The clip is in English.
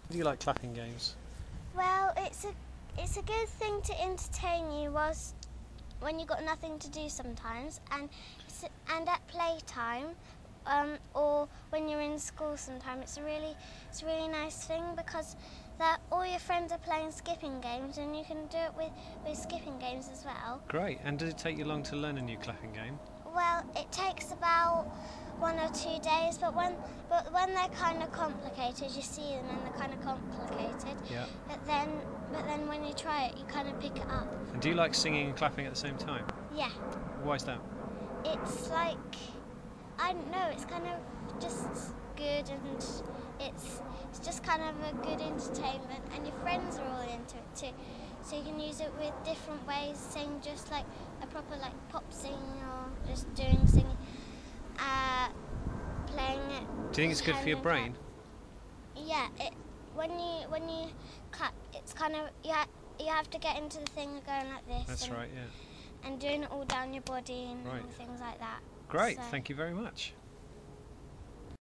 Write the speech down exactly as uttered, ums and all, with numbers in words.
Do you like clapping games? Well, it's a it's a good thing to entertain you whilst when you've got nothing to do sometimes, and it's, and at playtime, um, or when you're in school sometimes, it's a really it's a really nice thing because that all your friends are playing skipping games, and you can do it with, with skipping games as well. Great. And does it take you long to learn a new clapping game? Well, it takes about one or two days, but when but when they're kind of complicated, you see them and they're kind of complicated. Yeah. But then but then when you try it, you kind of pick it up. And do you like singing and clapping at the same time? Yeah. Why is that? It's like, I don't know, it's kind of just good, and it's it's just kind of a good entertainment, and your friends are all into it too. So you can use it with different ways, sing just like a proper like pop sing, or just doing singing, uh, playing it. Do you think it's good for your brain? Yeah, it when you when you clap, it's kind of you ha- you have to get into the thing of going like this. That's and, right, yeah. And doing it all down your body and, Right. and things like that. Great, So. thank you very much.